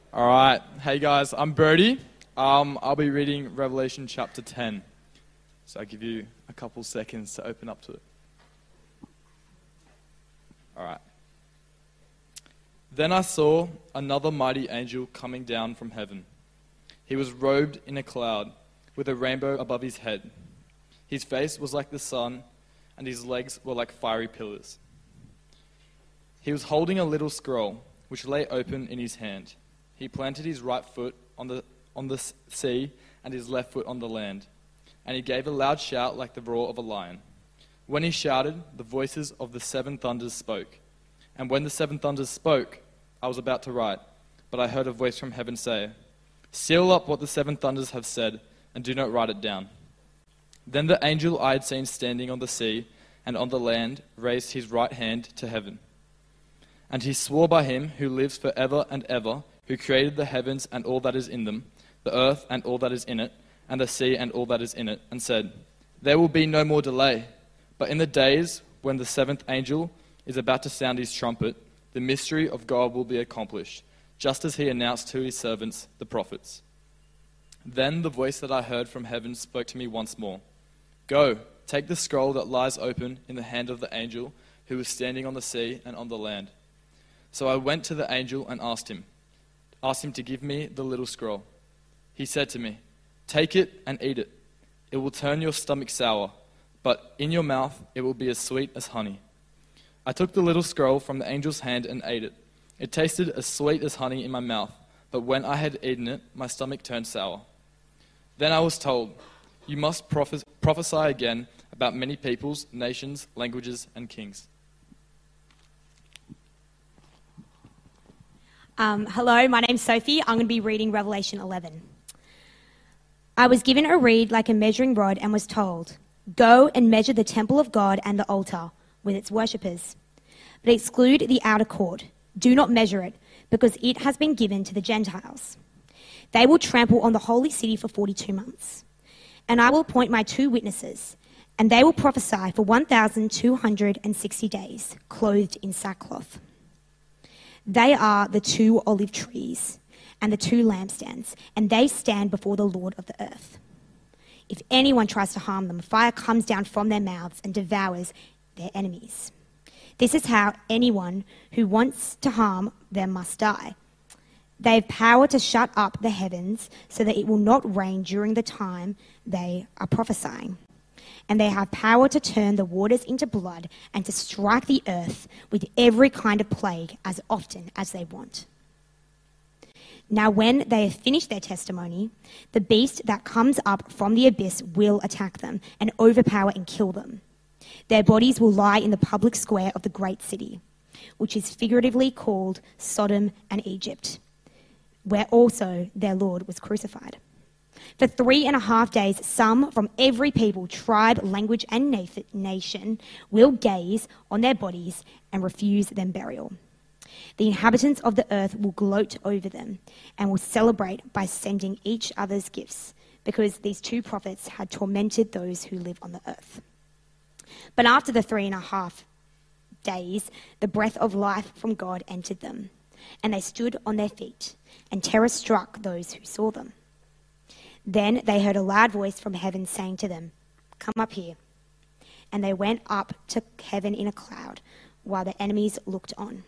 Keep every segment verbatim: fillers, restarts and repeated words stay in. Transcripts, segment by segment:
All right. Hey, guys. I'm Birdie. Um, I'll be reading Revelation chapter ten. So I'll give you a couple seconds to open up to it. All right. Then I saw another mighty angel coming down from heaven. He was robed in a cloud, with a rainbow above his head. His face was like the sun, and his legs were like fiery pillars. He was holding a little scroll, which lay open in his hand. He planted his right foot on the on the sea and his left foot on the land. And he gave a loud shout like the roar of a lion. When he shouted, the voices of the seven thunders spoke. And when the seven thunders spoke, I was about to write, but I heard a voice from heaven say, "Seal up what the seven thunders have said, and do not write it down." Then the angel I had seen standing on the sea and on the land raised his right hand to heaven. And he swore by him who lives forever and ever, who created the heavens and all that is in them, the earth and all that is in it, and the sea and all that is in it, and said, "There will be no more delay, but in the days when the seventh angel is about to sound his trumpet, the mystery of God will be accomplished, just as he announced to his servants, the prophets." Then the voice that I heard from heaven spoke to me once more. "Go, take the scroll that lies open in the hand of the angel who was standing on the sea and on the land." So I went to the angel and asked him, asked him to give me the little scroll. He said to me, "Take it and eat it. It will turn your stomach sour, but in your mouth it will be as sweet as honey." I took the little scroll from the angel's hand and ate it. It tasted as sweet as honey in my mouth, but when I had eaten it, my stomach turned sour. Then I was told, "You must prophes- prophesy again about many peoples, nations, languages, and kings." Um, hello, my name's Sophie. I'm going to be reading Revelation eleven. I was given a reed like a measuring rod and was told, "Go and measure the temple of God and the altar with its worshippers. But exclude the outer court. Do not measure it, because it has been given to the Gentiles. They will trample on the holy city for forty-two months. And I will appoint my two witnesses, and they will prophesy for one thousand two hundred sixty days, clothed in sackcloth. They are the two olive trees and the two lampstands, and they stand before the Lord of the earth. If anyone tries to harm them, fire comes down from their mouths and devours their enemies. This is how anyone who wants to harm them must die. They have power to shut up the heavens so that it will not rain during the time they are prophesying. And they have power to turn the waters into blood and to strike the earth with every kind of plague as often as they want. Now when they have finished their testimony, the beast that comes up from the abyss will attack them and overpower and kill them. Their bodies will lie in the public square of the great city, which is figuratively called Sodom and Egypt, where also their Lord was crucified. For three and a half days, some from every people, tribe, language, and nation will gaze on their bodies and refuse them burial. The inhabitants of the earth will gloat over them and will celebrate by sending each other's gifts, because these two prophets had tormented those who live on the earth. But after the three and a half days, the breath of life from God entered them, and they stood on their feet, and terror struck those who saw them. Then they heard a loud voice from heaven saying to them, "Come up here." And they went up to heaven in a cloud, while their enemies looked on.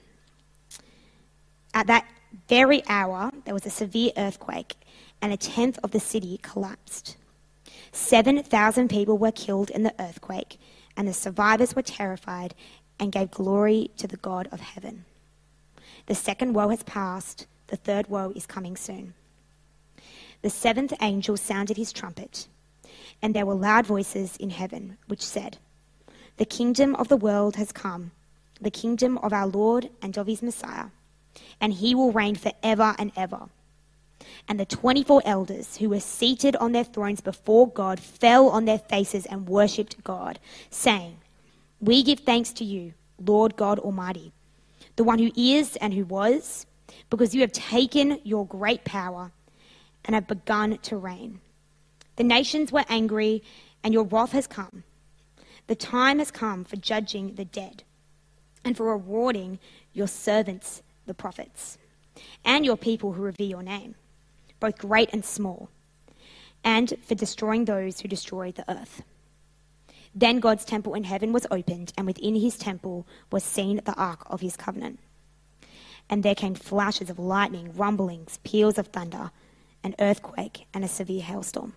At that very hour, there was a severe earthquake, and a tenth of the city collapsed. Seven thousand people were killed in the earthquake, and the survivors were terrified and gave glory to the God of heaven. The second woe has passed, the third woe is coming soon. The seventh angel sounded his trumpet, and there were loud voices in heaven, which said, "The kingdom of the world has come, the kingdom of our Lord and of his Messiah, and he will reign forever and ever." And the twenty-four elders who were seated on their thrones before God fell on their faces and worshipped God, saying, "We give thanks to you, Lord God Almighty, the one who is and who was, because you have taken your great power and have begun to reign. The nations were angry, and your wrath has come. The time has come for judging the dead and for rewarding your servants, the prophets, and your people who revere your name, both great and small, and for destroying those who destroy the earth." Then God's temple in heaven was opened, and within his temple was seen the ark of his covenant. And there came flashes of lightning, rumblings, peals of thunder, an earthquake, and a severe hailstorm.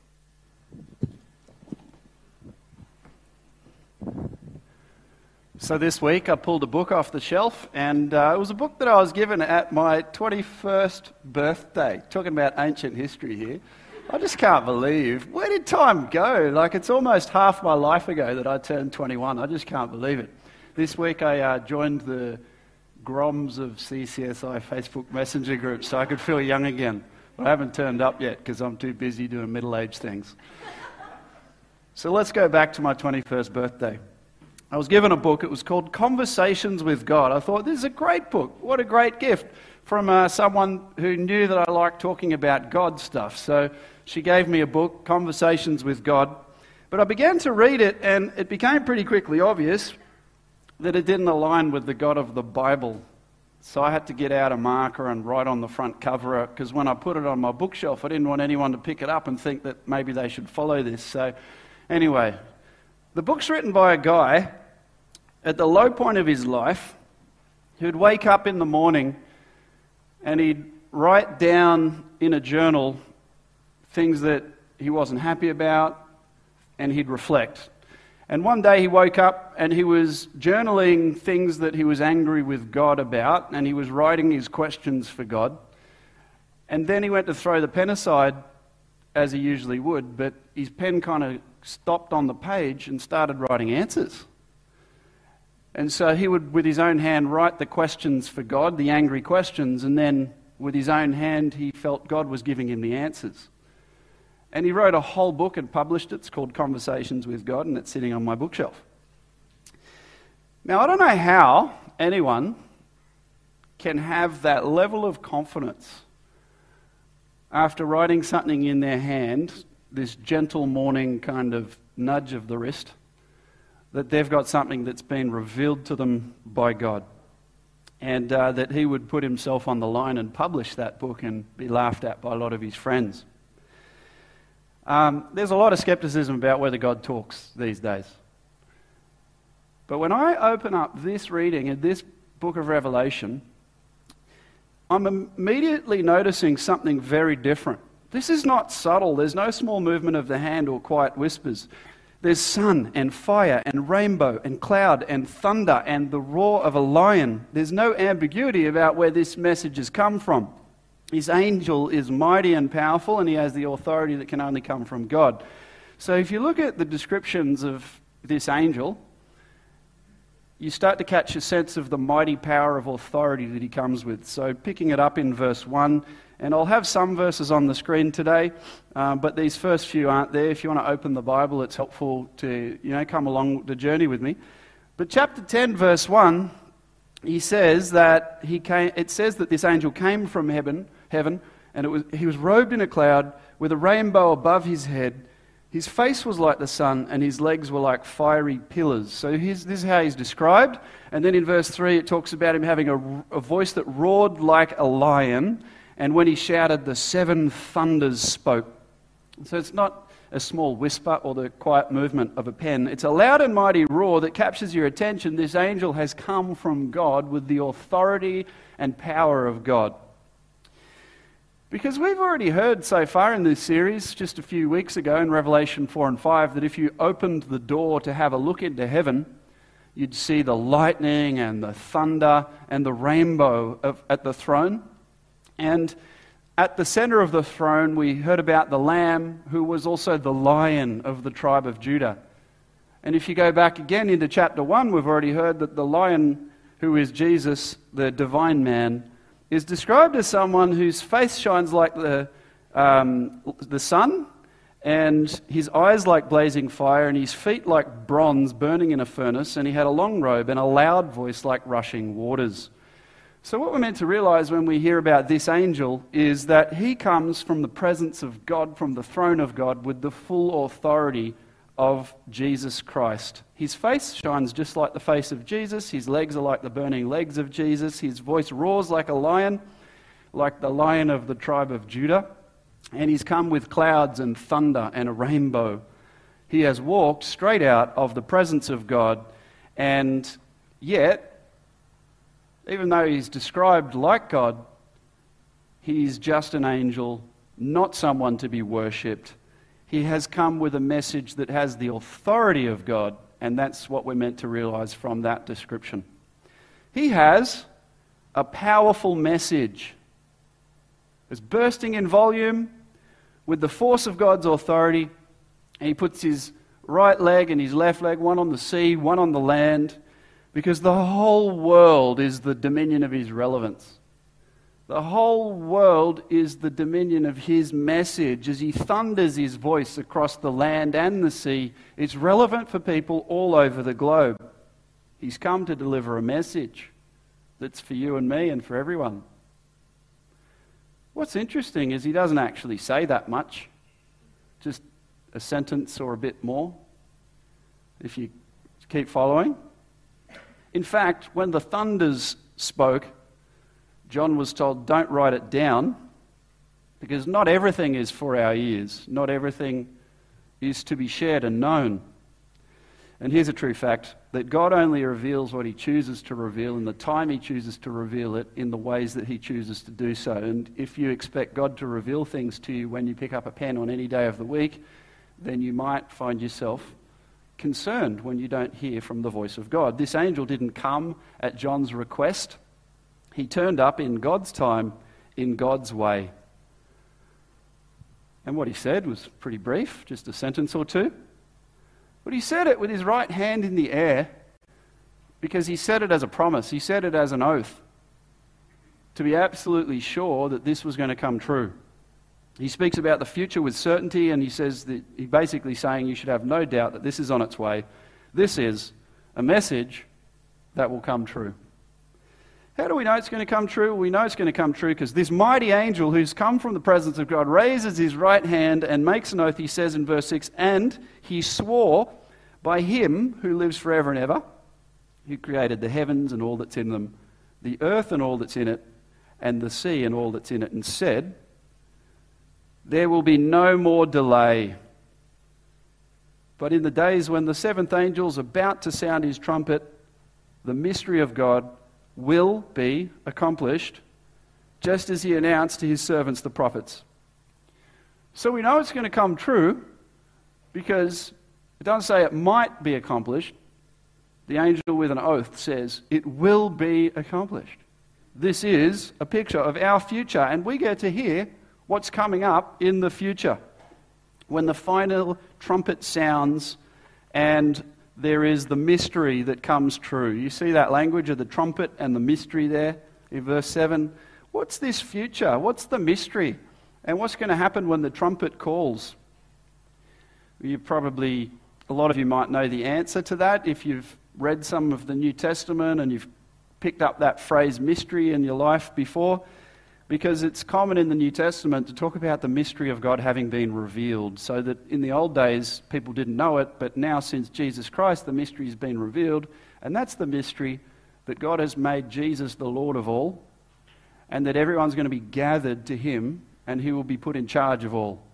So this week I pulled a book off the shelf, and uh, it was a book that I was given at my twenty-first birthday. Talking about ancient history here. I just can't believe, where did time go? Like, it's almost half my life ago that I turned twenty-one. I just can't believe it. This week I uh, joined the Groms of C C S I Facebook Messenger group so I could feel young again. But I haven't turned up yet because I'm too busy doing middle-aged things. So let's go back to my twenty-first birthday. I was given a book. It was called Conversations with God. I thought, this is a great book. What a great gift from uh, someone who knew that I liked talking about God stuff. So she gave me a book, Conversations with God. But I began to read it, and it became pretty quickly obvious that it didn't align with the God of the Bible. So I had to get out a marker and write on the front cover, because when I put it on my bookshelf, I didn't want anyone to pick it up and think that maybe they should follow this. So anyway, the book's written by a guy at the low point of his life who'd wake up in the morning and he'd write down in a journal things that he wasn't happy about, and he'd reflect. And one day he woke up and he was journaling things that he was angry with God about, and he was writing his questions for God. And then he went to throw the pen aside, as he usually would, but his pen kind of stopped on the page and started writing answers. And so he would, with his own hand, write the questions for God, the angry questions, and then with his own hand, he felt God was giving him the answers. And he wrote a whole book and published it. It's called Conversations with God, and it's sitting on my bookshelf. Now, I don't know how anyone can have that level of confidence after writing something in their hand, this gentle morning kind of nudge of the wrist, that they've got something that's been revealed to them by God, and uh, that he would put himself on the line and publish that book and be laughed at by a lot of his friends. Um, there's a lot of skepticism about whether God talks these days. But when I open up this reading in this book of Revelation, I'm immediately noticing something very different. This is not subtle. There's no small movement of the hand or quiet whispers. There's sun and fire and rainbow and cloud and thunder and the roar of a lion. There's no ambiguity about where this message has come from. His angel is mighty and powerful, and he has the authority that can only come from God. So if you look at the descriptions of this angel, you start to catch a sense of the mighty power of authority that he comes with. So picking it up in verse one, and I'll have some verses on the screen today, um, but these first few aren't there. If you want to open the Bible, it's helpful to, you know, come along the journey with me. But chapter ten, verse one, he says that he came. It says that this angel came from heaven, heaven, and it was he was robed in a cloud with a rainbow above his head. His face was like the sun, and his legs were like fiery pillars. So here's, this is how he's described. And then in verse three, it talks about him having a, a voice that roared like a lion. And when he shouted, the seven thunders spoke. So it's not a small whisper or the quiet movement of a pen. It's a loud and mighty roar that captures your attention. This angel has come from God with the authority and power of God. Because we've already heard so far in this series, just a few weeks ago in Revelation four and five, that if you opened the door to have a look into heaven, you'd see the lightning and the thunder and the rainbow of, at the throne. And at the center of the throne, we heard about the Lamb, who was also the Lion of the tribe of Judah. And if you go back again into chapter one, we've already heard that the Lion, who is Jesus, the divine man, is described as someone whose face shines like the, um, the sun, and his eyes like blazing fire, and his feet like bronze burning in a furnace, and he had a long robe and a loud voice like rushing waters. So what we're meant to realize when we hear about this angel is that he comes from the presence of God, from the throne of God, with the full authority of Jesus Christ. His face shines just like the face of Jesus. His legs are like the burning legs of Jesus. His voice roars like a lion. like the Lion of the tribe of Judah, and he's come with clouds and thunder and a rainbow. He has walked straight out of the presence of God, and yet, even though he's described like God, he's just an angel, not someone to be worshipped. He has come with a message that has the authority of God, and that's what we're meant to realize from that description. He has a powerful message. It's bursting in volume with the force of God's authority. And he puts his right leg and his left leg, one on the sea, one on the land, because the whole world is the dominion of his relevance. The whole world is the dominion of his message. As he thunders his voice across the land and the sea, it's relevant for people all over the globe. He's come to deliver a message that's for you and me and for everyone. What's interesting is he doesn't actually say that much. Just a sentence or a bit more, if you keep following. In fact, when the thunders spoke, John was told, don't write it down, because not everything is for our ears. Not everything is to be shared and known. And here's a true fact, that God only reveals what he chooses to reveal in the time he chooses to reveal it, in the ways that he chooses to do so. And if you expect God to reveal things to you when you pick up a pen on any day of the week, then you might find yourself concerned when you don't hear from the voice of God. This angel didn't come at John's request. He turned up in God's time, in God's way. And what he said was pretty brief, just a sentence or two. But he said it with his right hand in the air, because he said it as a promise. He said it as an oath, to be absolutely sure that this was going to come true. He speaks about the future with certainty, and he says that he's basically saying you should have no doubt that this is on its way. This is a message that will come true. How do we know it's going to come true? We know it's going to come true because this mighty angel who's come from the presence of God raises his right hand and makes an oath. He says in verse six, and he swore by him who lives forever and ever, who created the heavens and all that's in them, the earth and all that's in it, and the sea and all that's in it, and said, there will be no more delay. But in the days when the seventh angel's about to sound his trumpet, the mystery of God will be accomplished, just as he announced to his servants the prophets. So we know it's going to come true because it doesn't say it might be accomplished. The angel with an oath says it will be accomplished. This is a picture of our future, and we get to hear what's coming up in the future when the final trumpet sounds and there is the mystery that comes true. You see that language of the trumpet and the mystery there in verse seven? What's this future? What's the mystery? And what's going to happen when the trumpet calls? You probably, a lot of you might know the answer to that if you've read some of the New Testament and you've picked up that phrase mystery in your life before, because it's common in the New Testament to talk about the mystery of God having been revealed, so that in the old days people didn't know it, but now since Jesus Christ the mystery has been revealed, and that's the mystery that God has made Jesus the Lord of all, and that everyone's going to be gathered to him and he will be put in charge of all.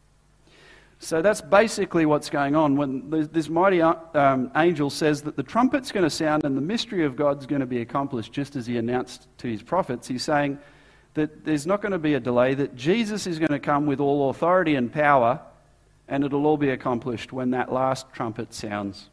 So that's basically what's going on when this mighty um, angel says that the trumpet's going to sound and the mystery of God's going to be accomplished, just as he announced to his prophets. He's saying that there's not going to be a delay, that Jesus is going to come with all authority and power, and it'll all be accomplished when that last trumpet sounds.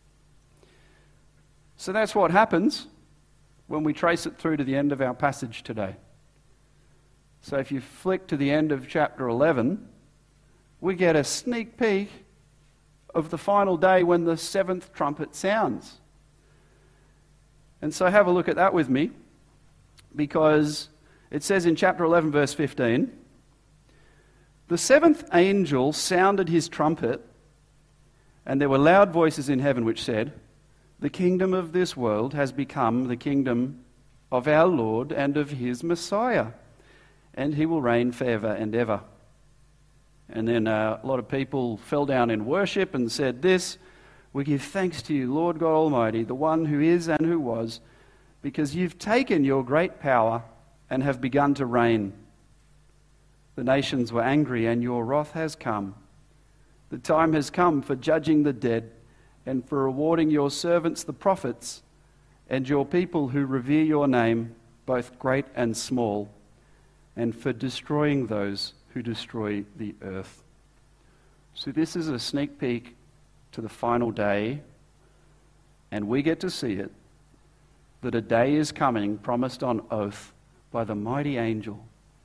So that's what happens when we trace it through to the end of our passage today. So if you flick to the end of chapter eleven, we get a sneak peek of the final day when the seventh trumpet sounds. And so have a look at that with me, because it says in chapter eleven, verse fifteen, the seventh angel sounded his trumpet, and there were loud voices in heaven which said, the kingdom of this world has become the kingdom of our Lord and of his Messiah, and he will reign forever and ever. And then uh, a lot of people fell down in worship and said this, we give thanks to you, Lord God Almighty, the one who is and who was, because you've taken your great power and have begun to reign. The nations were angry, and your wrath has come. The time has come for judging the dead and for rewarding your servants the prophets and your people who revere your name, both great and small, and for destroying those who destroy the earth. So this is a sneak peek to the final day, and we get to see it, that a day is coming promised on oath by the mighty angel,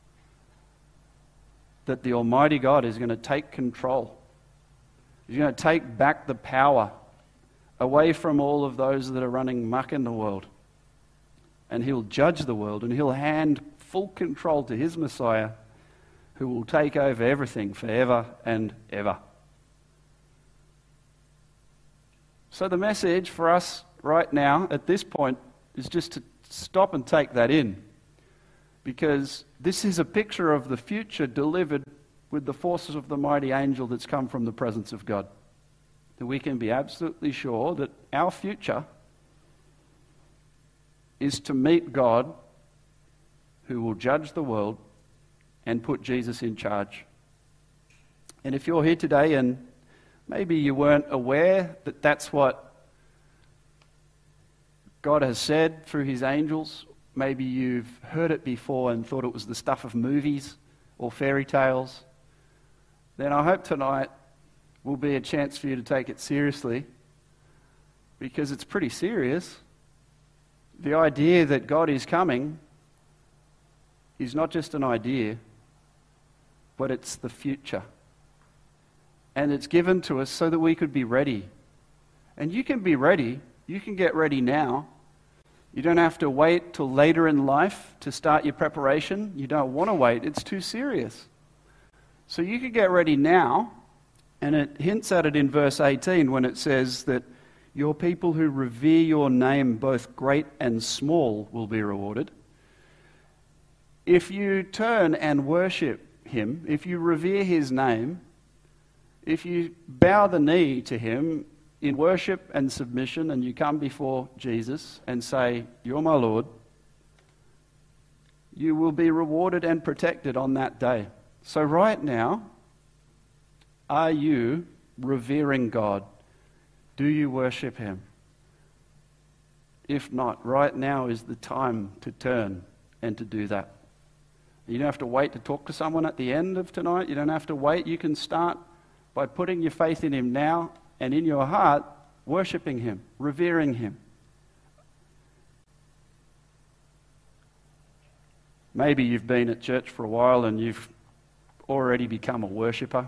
that the Almighty God is going to take control. He's going to take back the power away from all of those that are running muck in the world. And he'll judge the world, and he'll hand full control to his Messiah, who will take over everything forever and ever. So the message for us right now at this point is just to stop and take that in, because this is a picture of the future delivered with the forces of the mighty angel that's come from the presence of God. That we can be absolutely sure that our future is to meet God, who will judge the world and put Jesus in charge. And if you're here today and maybe you weren't aware that that's what God has said through his angels, maybe you've heard it before and thought it was the stuff of movies or fairy tales, then I hope tonight will be a chance for you to take it seriously, because it's pretty serious. The idea that God is coming is not just an idea, but it's the future. And it's given to us so that we could be ready. And you can be ready. You can get ready now. You don't have to wait till later in life to start your preparation. You don't want to wait. It's too serious. So you can get ready now. And it hints at it in verse eighteen when it says that your people who revere your name, both great and small, will be rewarded. If you turn and worship him, if you revere his name, if you bow the knee to him in worship and submission, and you come before Jesus and say, "You're my Lord," you will be rewarded and protected on that day. So right now, are you revering God? Do you worship him? If not, right now is the time to turn and to do that. You don't have to wait to talk to someone at the end of tonight. You don't have to wait. You can start by putting your faith in him now, and in your heart, worshipping him, revering him. Maybe you've been at church for a while and you've already become a worshipper.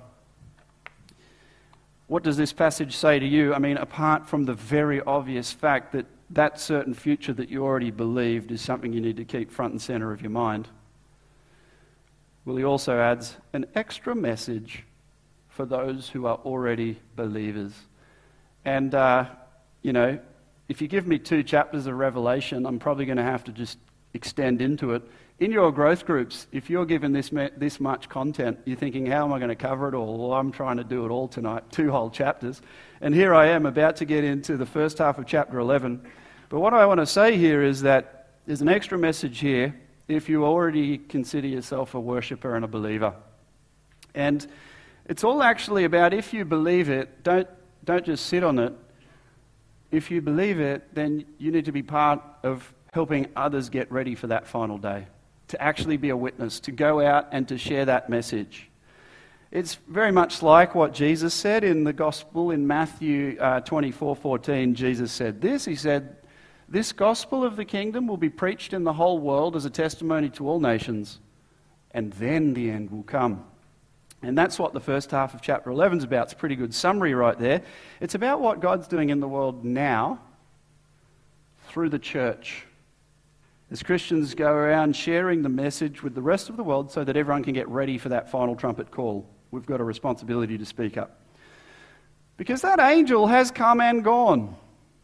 What does this passage say to you? I mean, apart from the very obvious fact that that certain future that you already believed is something you need to keep front and center of your mind. Well, he also adds an extra message for those who are already believers. And, uh, you know, if you give me two chapters of Revelation, I'm probably going to have to just extend into it. In your growth groups, if you're given this me- this much content, you're thinking, how am I going to cover it all? Well, I'm trying to do it all tonight, two whole chapters. And here I am about to get into the first half of chapter eleven. But what I want to say here is that there's an extra message here if you already consider yourself a worshipper and a believer. And it's all actually about, if you believe it, don't don't just sit on it. If you believe it, then you need to be part of helping others get ready for that final day, to actually be a witness, to go out and to share that message. It's very much like what Jesus said in the gospel in Matthew uh, twenty-four fourteen. Jesus said this. He said, "This gospel of the kingdom will be preached in the whole world as a testimony to all nations, and then the end will come." And that's what the first half of chapter eleven is about. It's a pretty good summary right there. It's about what God's doing in the world now through the church. As Christians go around sharing the message with the rest of the world so that everyone can get ready for that final trumpet call, we've got a responsibility to speak up. Because that angel has come and gone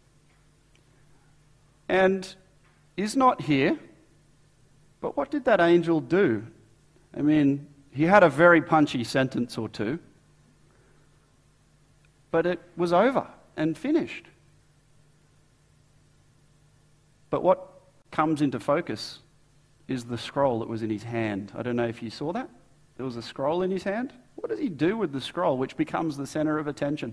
and is not here. But what did that angel do? I mean, he had a very punchy sentence or two, but it was over and finished. But what comes into focus is the scroll that was in his hand. I don't know if you saw that. There was a scroll in his hand. What does he do with the scroll, which becomes the center of attention?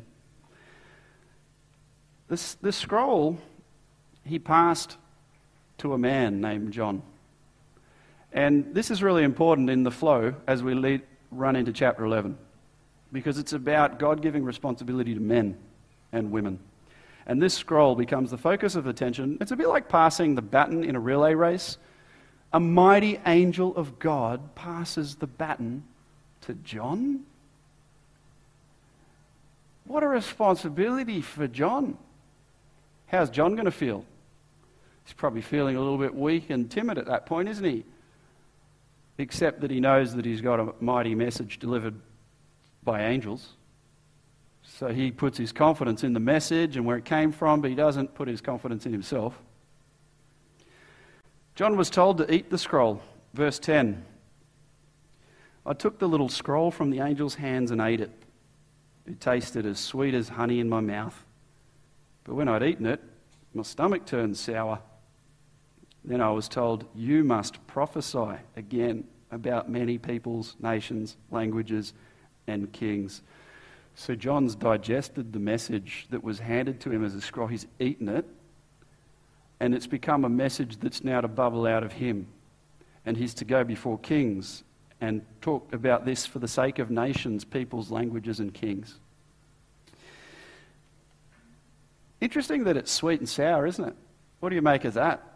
This, this scroll he passed to a man named John. And this is really important in the flow as we lead, run into chapter eleven, because it's about God giving responsibility to men and women. And this scroll becomes the focus of attention. It's a bit like passing the baton in a relay race. A mighty angel of God passes the baton to John. What a responsibility for John. How's John going to feel? He's probably feeling a little bit weak and timid at that point, isn't he? Except that he knows that he's got a mighty message delivered by angels. So he puts his confidence in the message and where it came from, but he doesn't put his confidence in himself. John was told to eat the scroll. Verse ten. I took the little scroll from the angel's hands and ate it. It tasted as sweet as honey in my mouth. But when I'd eaten it, my stomach turned sour. Then I was told, you must prophesy again about many peoples, nations, languages, and kings. So John's digested the message that was handed to him as a scroll. He's eaten it, and it's become a message that's now to bubble out of him. And he's to go before kings and talk about this for the sake of nations, peoples, languages, and kings. Interesting that it's sweet and sour, isn't it? What do you make of that?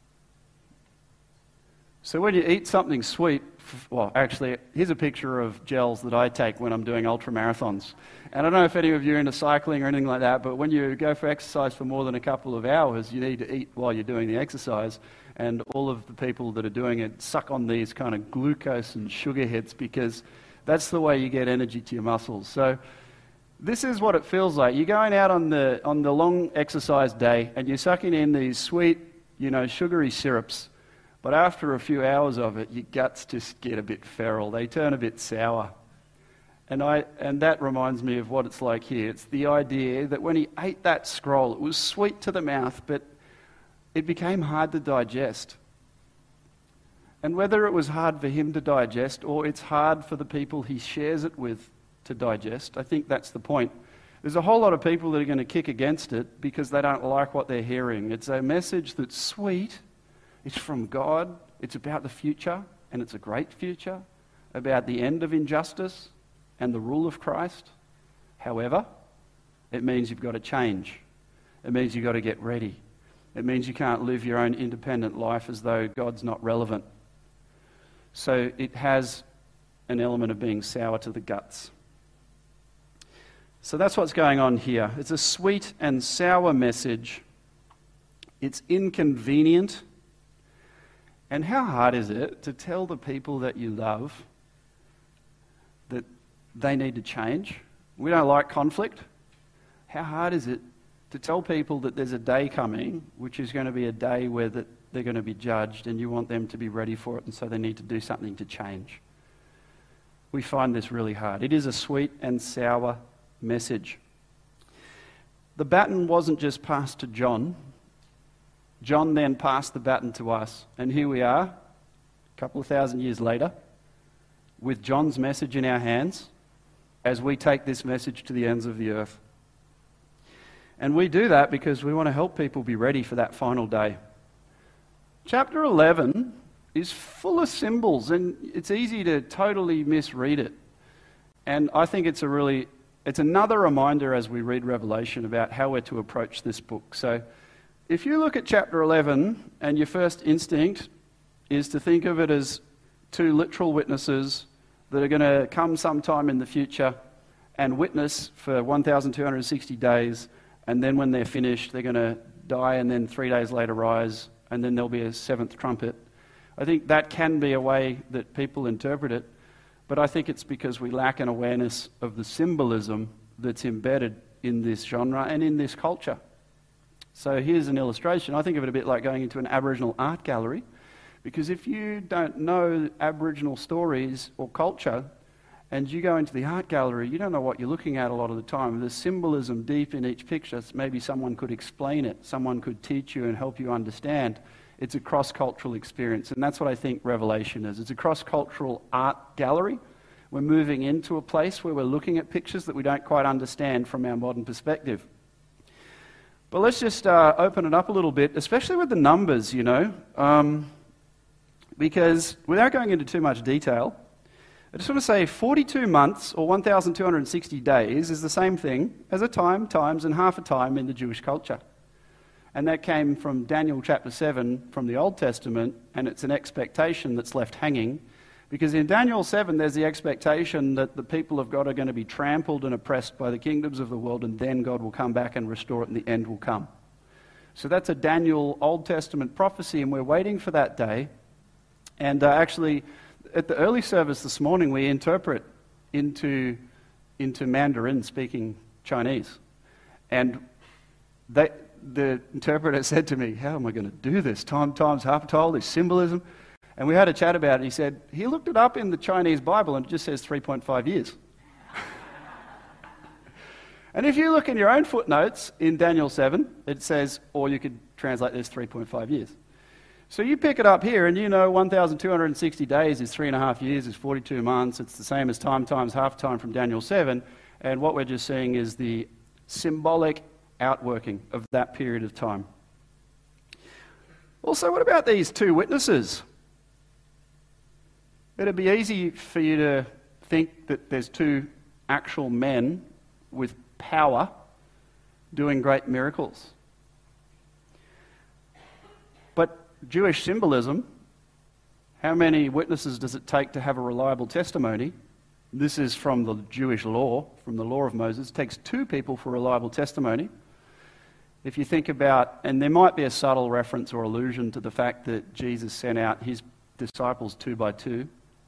So when you eat something sweet, well, actually, here's a picture of gels that I take when I'm doing ultra marathons. And I don't know if any of you are into cycling or anything like that, but when you go for exercise for more than a couple of hours, you need to eat while you're doing the exercise. And all of the people that are doing it suck on these kind of glucose and sugar hits because that's the way you get energy to your muscles. So this is what it feels like. You're going out on the on the long exercise day and you're sucking in these sweet, you know, sugary syrups. But after a few hours of it, your guts just get a bit feral. They turn a bit sour. And I and that reminds me of what it's like here. It's the idea that when he ate that scroll, it was sweet to the mouth, but it became hard to digest. And whether it was hard for him to digest or it's hard for the people he shares it with to digest, I think that's the point. There's a whole lot of people that are going to kick against it because they don't like what they're hearing. It's a message that's sweet. It's from God. It's about the future, and it's a great future, about the end of injustice and the rule of Christ. However, it means you've got to change. It means you've got to get ready. It means you can't live your own independent life as though God's not relevant. So it has an element of being sour to the guts. So that's what's going on here. It's a sweet and sour message. It's inconvenient. And how hard is it to tell the people that you love that they need to change? We don't like conflict. How hard is it to tell people that there's a day coming which is going to be a day where that they're going to be judged and you want them to be ready for it and so they need to do something to change? We find this really hard. It is a sweet and sour message. The baton wasn't just passed to John. John then passed the baton to us. And here we are, a couple of thousand years later, with John's message in our hands as we take this message to the ends of the earth. And we do that because we want to help people be ready for that final day. Chapter eleven is full of symbols, and it's easy to totally misread it. And I think it's a really, it's another reminder as we read Revelation about how we're to approach this book. So if you look at chapter eleven and your first instinct is to think of it as two literal witnesses that are going to come sometime in the future and witness for one thousand two hundred sixty days, and then when they're finished, they're going to die and then three days later rise, and then there'll be a seventh trumpet. I think that can be a way that people interpret it, but I think it's because we lack an awareness of the symbolism that's embedded in this genre and in this culture. So here's an illustration. I think of it a bit like going into an Aboriginal art gallery, because if you don't know Aboriginal stories or culture, and you go into the art gallery, you don't know what you're looking at a lot of the time. There's symbolism deep in each picture. Maybe someone could explain it. Someone could teach you and help you understand. It's a cross-cultural experience, and that's what I think Revelation is. It's a cross-cultural art gallery. We're moving into a place where we're looking at pictures that we don't quite understand from our modern perspective. But let's just uh, open it up a little bit, especially with the numbers, you know, um, because without going into too much detail, I just want to say forty-two months, or one thousand two hundred sixty days, is the same thing as a time, times, and half a time in the Jewish culture. And that came from Daniel chapter seven from the Old Testament, and it's an expectation that's left hanging. Because in Daniel seven, there's the expectation that the people of God are going to be trampled and oppressed by the kingdoms of the world, and then God will come back and restore it, and the end will come. So that's a Daniel Old Testament prophecy, and we're waiting for that day. And uh, actually, at the early service this morning, we interpret into, into Mandarin, speaking Chinese. And they... the interpreter said to me, how am I going to do this? Time, times, half told, this symbolism. And we had a chat about it. He said, he looked it up in the Chinese Bible and it just says three point five years. And if you look in your own footnotes in Daniel seven, it says, or you could translate this three point five years. So you pick it up here and you know one thousand two hundred sixty days is three and a half years, is forty-two months. It's the same as time times half time from Daniel seven. And what we're just seeing is the symbolic outworking of that period of time. Also, what about these two witnesses? It'd be easy for you to think that there's two actual men with power doing great miracles. But Jewish symbolism, how many witnesses does it take to have a reliable testimony? This is from the Jewish law, from the law of Moses. It takes two people for reliable testimony. If you think about, and there might be a subtle reference or allusion to the fact that Jesus sent out his disciples two by two.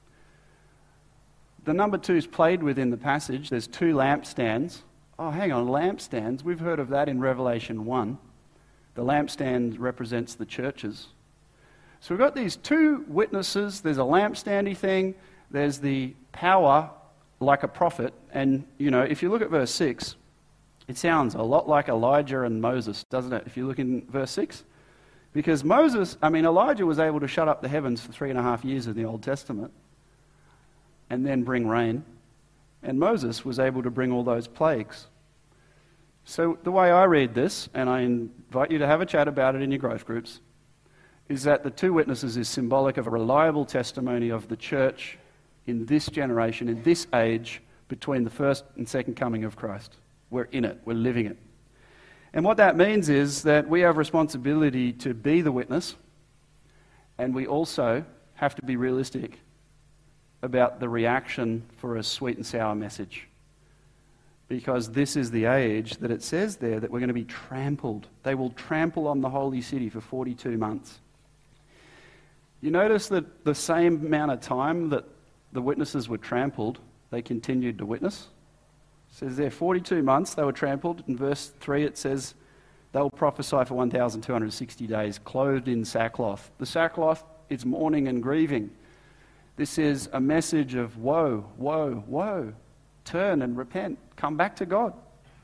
The number two is played with in the passage. There's two lampstands. Oh, hang on, lampstands. We've heard of that in Revelation one. The lampstand represents the churches. So we've got these two witnesses. There's a lampstandy thing. There's the power like a prophet. And, you know, if you look at verse six, it sounds a lot like Elijah and Moses, doesn't it? If you look in verse six. Because Moses, I mean, Elijah was able to shut up the heavens for three and a half years in the Old Testament and then bring rain. And Moses was able to bring all those plagues. So the way I read this, and I invite you to have a chat about it in your growth groups, is that the two witnesses is symbolic of a reliable testimony of the church in this generation, in this age, between the first and second coming of Christ. We're in it. We're living it. And what that means is that we have responsibility to be the witness, and we also have to be realistic about the reaction for a sweet and sour message. Because this is the age that it says there that we're going to be trampled. They will trample on the holy city for forty-two months. You notice that the same amount of time that the witnesses were trampled, they continued to witness. It says there, forty-two months they were trampled. In verse three it says, they will prophesy for one thousand two hundred sixty days, clothed in sackcloth. The sackcloth is mourning and grieving. This is a message of woe, woe, woe. Turn and repent. Come back to God.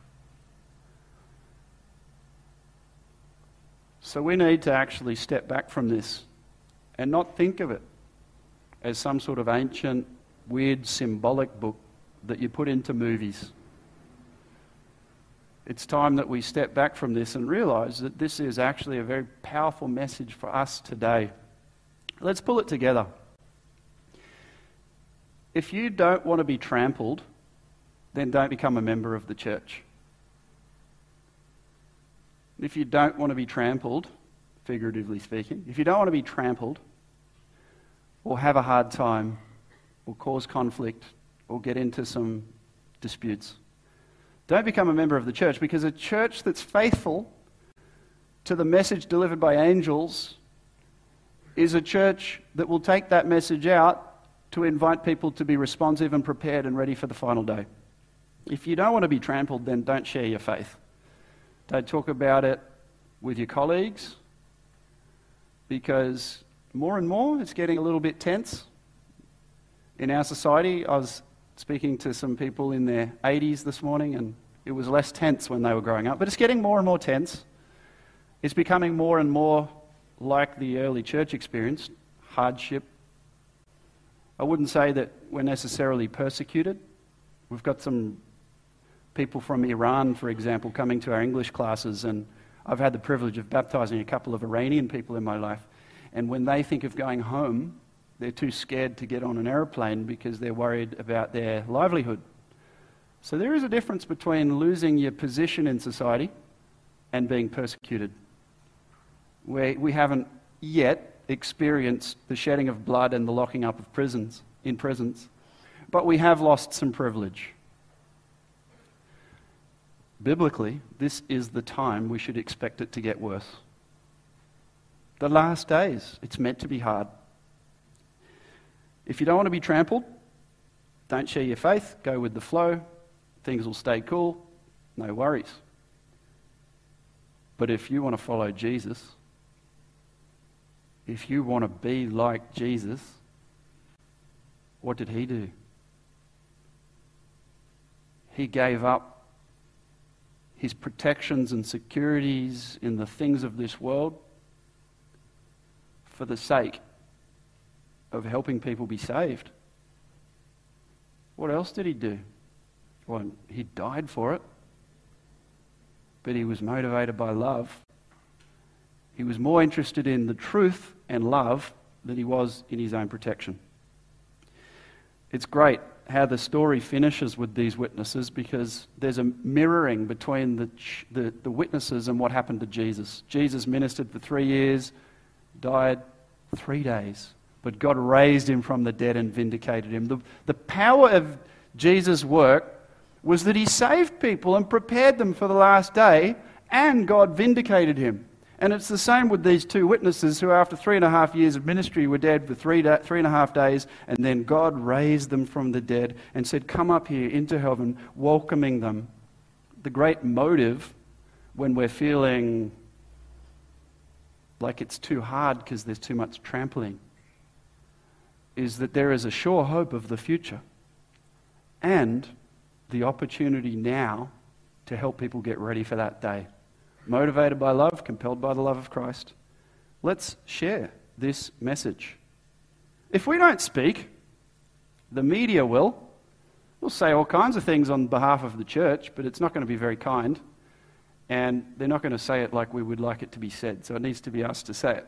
So we need to actually step back from this and not think of it as some sort of ancient, weird, symbolic book that you put into movies. It's time that we step back from this and realize that this is actually a very powerful message for us today. Let's pull it together. If you don't want to be trampled, then don't become a member of the church. If you don't want to be trampled, figuratively speaking, if you don't want to be trampled, or have a hard time, or cause conflict, or get into some disputes, don't become a member of the church, because a church that's faithful to the message delivered by angels is a church that will take that message out to invite people to be responsive and prepared and ready for the final day. If you don't want to be trampled, then don't share your faith. Don't talk about it with your colleagues, because more and more it's getting a little bit tense in our society. I was speaking to some people in their eighties this morning, and it was less tense when they were growing up, but it's getting more and more tense. It's becoming more and more like the early church experienced, hardship. I wouldn't say that we're necessarily persecuted. We've got some people from Iran, for example, coming to our English classes, and I've had the privilege of baptizing a couple of Iranian people in my life. And when they think of going home, they're too scared to get on an aeroplane because they're worried about their livelihood. So there is a difference between losing your position in society and being persecuted. We, we haven't yet experienced the shedding of blood and the locking up of prisons in prisons, but we have lost some privilege. Biblically, this is the time we should expect it to get worse. The last days, it's meant to be hard. If you don't want to be trampled, don't share your faith, go with the flow, things will stay cool, no worries. But if you want to follow Jesus, if you want to be like Jesus, what did he do? He gave up his protections and securities in the things of this world for the sake of helping people be saved. What else did he do? Well, he died for it, but he was motivated by love. He was more interested in the truth and love than he was in his own protection. It's great how the story finishes with these witnesses, because there's a mirroring between the, the, the witnesses and what happened to Jesus. Jesus ministered for three years, died three days, but God raised him from the dead and vindicated him. The, the power of Jesus' work was that he saved people and prepared them for the last day, and God vindicated him. And it's the same with these two witnesses who, after three and a half years of ministry, were dead for three, da- three and a half days, and then God raised them from the dead and said, come up here into heaven, welcoming them. The great motive when we're feeling like it's too hard because there's too much trampling is that there is a sure hope of the future and the opportunity now to help people get ready for that day. Motivated by love, compelled by the love of Christ. Let's share this message. If we don't speak, the media will. We'll say all kinds of things on behalf of the church, but it's not going to be very kind. And they're not going to say it like we would like it to be said, so it needs to be us to say it.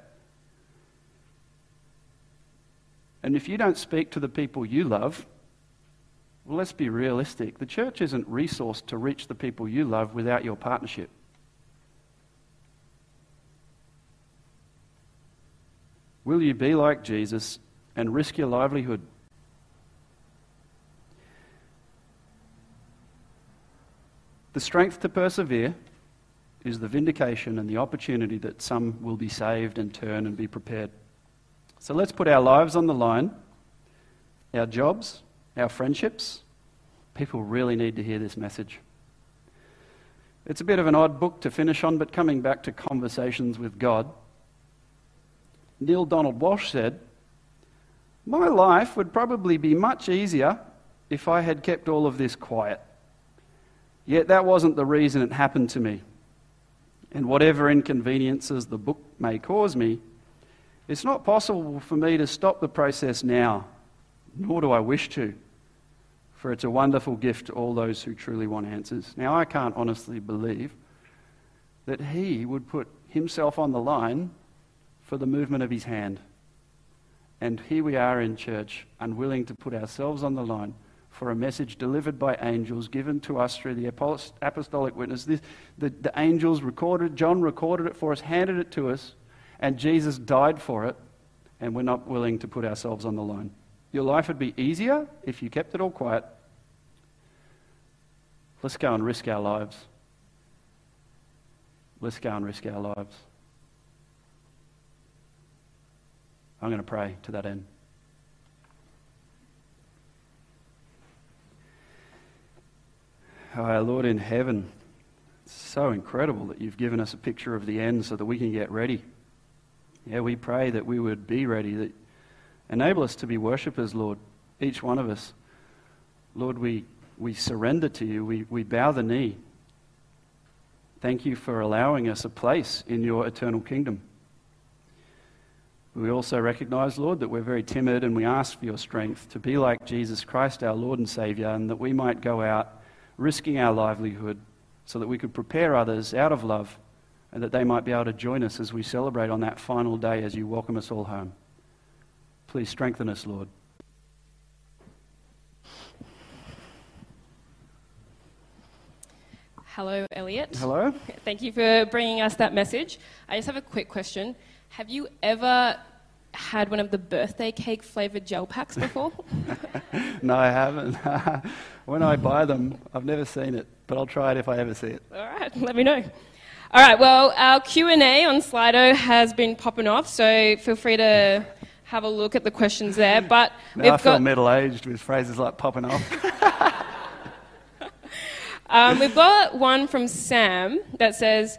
And if you don't speak to the people you love, well, let's be realistic. The church isn't resourced to reach the people you love without your partnership. Will you be like Jesus and risk your livelihood? The strength to persevere is the vindication and the opportunity that some will be saved and turn and be prepared. So let's put our lives on the line, our jobs, our friendships. People really need to hear this message. It's a bit of an odd book to finish on, but coming back to conversations with God, Neil Donald Walsh said, my life would probably be much easier if I had kept all of this quiet. Yet that wasn't the reason it happened to me. And whatever inconveniences the book may cause me, it's not possible for me to stop the process now, nor do I wish to, for it's a wonderful gift to all those who truly want answers. Now, I can't honestly believe that he would put himself on the line for the movement of his hand. And here we are in church, unwilling to put ourselves on the line for a message delivered by angels, given to us through the apostolic witness. This, the, the angels recorded, John recorded it for us, handed it to us, and Jesus died for it, and we're not willing to put ourselves on the line. Your life would be easier if you kept it all quiet. Let's go and risk our lives. Let's go and risk our lives. I'm going to pray to that end. Oh, our Lord in heaven, it's so incredible that you've given us a picture of the end so that we can get ready. Yeah, we pray that we would be ready, that enable us to be worshippers, Lord, each one of us. Lord, we, we surrender to you, we, we bow the knee. Thank you for allowing us a place in your eternal kingdom. We also recognize, Lord, that we're very timid, and we ask for your strength to be like Jesus Christ, our Lord and Saviour, and that we might go out risking our livelihood so that we could prepare others out of love and that they might be able to join us as we celebrate on that final day as you welcome us all home. Please strengthen us, Lord. Hello, Elliot. Hello. Thank you for bringing us that message. I just have a quick question. Have you ever had one of the birthday cake flavoured gel packs before? No, I haven't. When I buy them, I've never seen it, but I'll try it if I ever see it. All right, let me know. All right, well, our Q and A on Slido has been popping off, so feel free to have a look at the questions there. But now we've I feel got middle-aged with phrases like popping off. um, we've got one from Sam that says,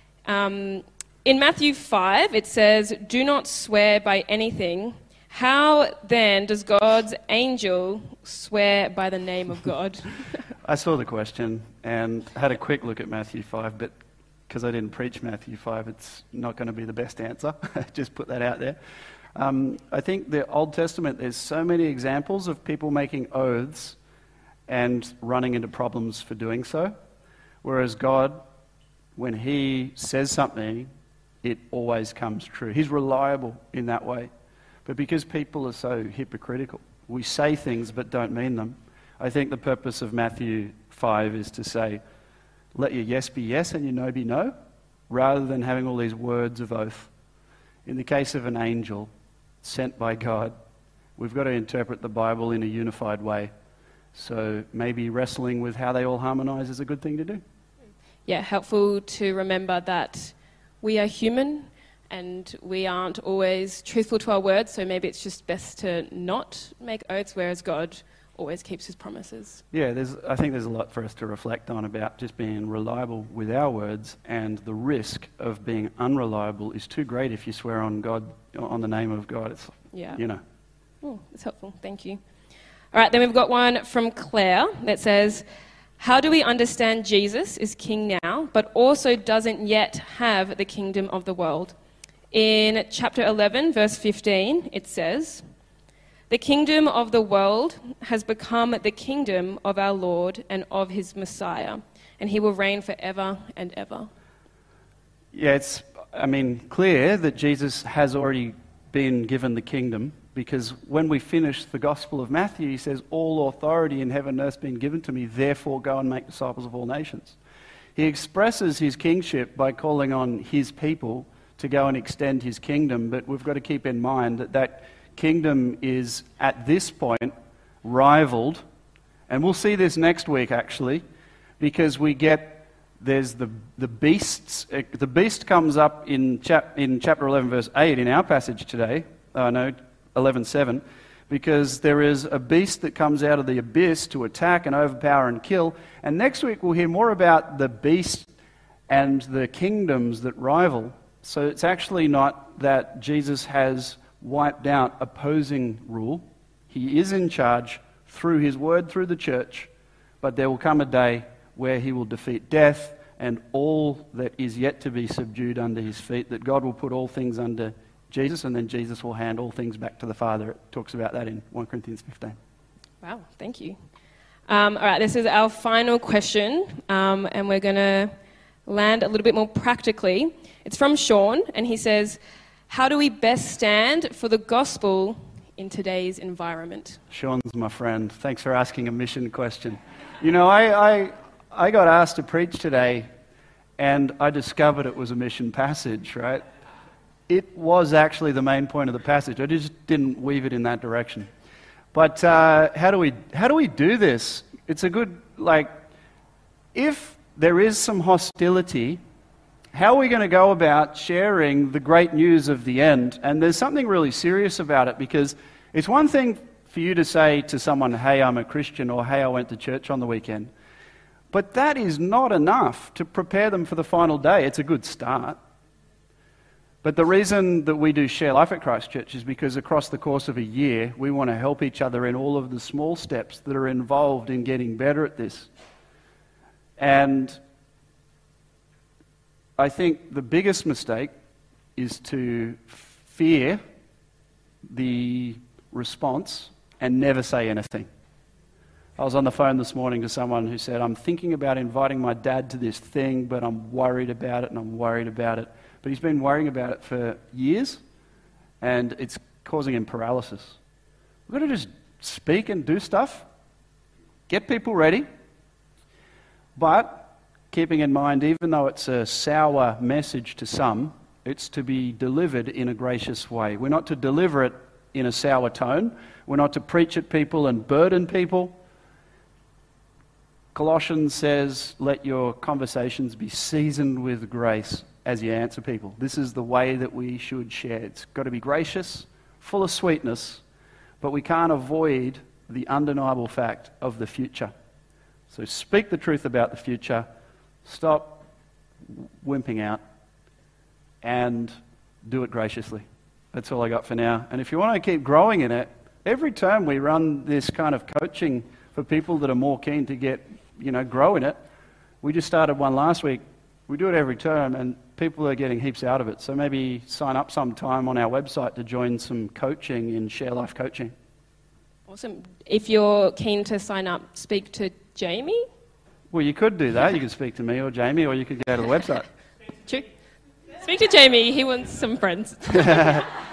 um, in Matthew five, it says, "Do not swear by anything. How then does God's angel swear by the name of God?" I saw the question and had a quick look at Matthew five, but because I didn't preach Matthew five, it's not going to be the best answer. Just put that out there. Um, I think the Old Testament, there's so many examples of people making oaths and running into problems for doing so, whereas God, when he says something, it always comes true. He's reliable in that way. But because people are so hypocritical, we say things but don't mean them, I think the purpose of Matthew five is to say, let your yes be yes and your no be no, rather than having all these words of oath. In the case of an angel sent by God, we've got to interpret the Bible in a unified way. So maybe wrestling with how they all harmonize is a good thing to do. Yeah, helpful to remember that we are human and we aren't always truthful to our words, so maybe it's just best to not make oaths, whereas God always keeps his promises. Yeah, there's, I think there's a lot for us to reflect on about just being reliable with our words, and the risk of being unreliable is too great if you swear on God, on the name of God. It's, Yeah. you know. Oh, that's helpful. Thank you. All right, then we've got one from Claire that says, "How do we understand Jesus is king now, but also doesn't yet have the kingdom of the world?" In chapter eleven, verse fifteen, it says, "The kingdom of the world has become the kingdom of our Lord and of his Messiah, and he will reign forever and ever." Yeah, it's, I mean, clear that Jesus has already been given the kingdom, because when we finish the Gospel of Matthew, he says, "All authority in heaven and earth has been given to me, therefore go and make disciples of all nations." He expresses his kingship by calling on his people to go and extend his kingdom, but we've got to keep in mind that that kingdom is, at this point, rivaled, and we'll see this next week, actually, because we get, there's the, the beasts, the beast comes up in, chap, in chapter eleven, verse eight, in our passage today, uh, no, eleven seven, because there is a beast that comes out of the abyss to attack and overpower and kill, and next week we'll hear more about the beast and the kingdoms that rival. So it's actually not that Jesus has wiped out opposing rule. He is in charge through his word, through the church, but there will come a day where he will defeat death and all that is yet to be subdued under his feet, that God will put all things under Jesus, and then Jesus will hand all things back to the Father. It talks about that in First Corinthians fifteen. Wow, thank you. Um, all right, this is our final question, um, and we're going to land a little bit more practically. It's from Sean, and he says, "How do we best stand for the gospel in today's environment?" Sean's my friend. Thanks for asking a mission question. You know, I, I, I got asked to preach today, and I discovered it was a mission passage, right? It was actually the main point of the passage. I just didn't weave it in that direction. But uh, how do we how do we do this? It's a good, like, if there is some hostility, how are we going to go about sharing the great news of the end? And there's something really serious about it, because it's one thing for you to say to someone, "Hey, I'm a Christian," or "Hey, I went to church on the weekend." But that is not enough to prepare them for the final day. It's a good start. But the reason that we do Share Life at Christ Church is because across the course of a year, we want to help each other in all of the small steps that are involved in getting better at this. And I think the biggest mistake is to fear the response and never say anything. I was on the phone this morning to someone who said, I'm thinking about inviting my dad to this thing, but I'm worried about it and I'm worried about it. But he's been worrying about it for years, and it's causing him paralysis. We've got to just speak and do stuff, get people ready, but keeping in mind, even though it's a sour message to some, it's to be delivered in a gracious way. We're not to deliver it in a sour tone. We're not to preach at people and burden people. Colossians says, let your conversations be seasoned with grace as you answer people. This is the way that we should share. It's got to be gracious, full of sweetness, but we can't avoid the undeniable fact of the future. So speak the truth about the future, stop wimping out, and do it graciously. That's all I got for now. And if you want to keep growing in it, every term we run this kind of coaching for people that are more keen to get, you know, grow in it. We just started one last week. We do it every term, and people are getting heaps out of it. So maybe sign up sometime on our website to join some coaching in Share Life Coaching. Awesome. If you're keen to sign up, speak to Jamie. Well, you could do that. You could speak to me or Jamie, or you could go to the website. True. Speak to Jamie. He wants some friends.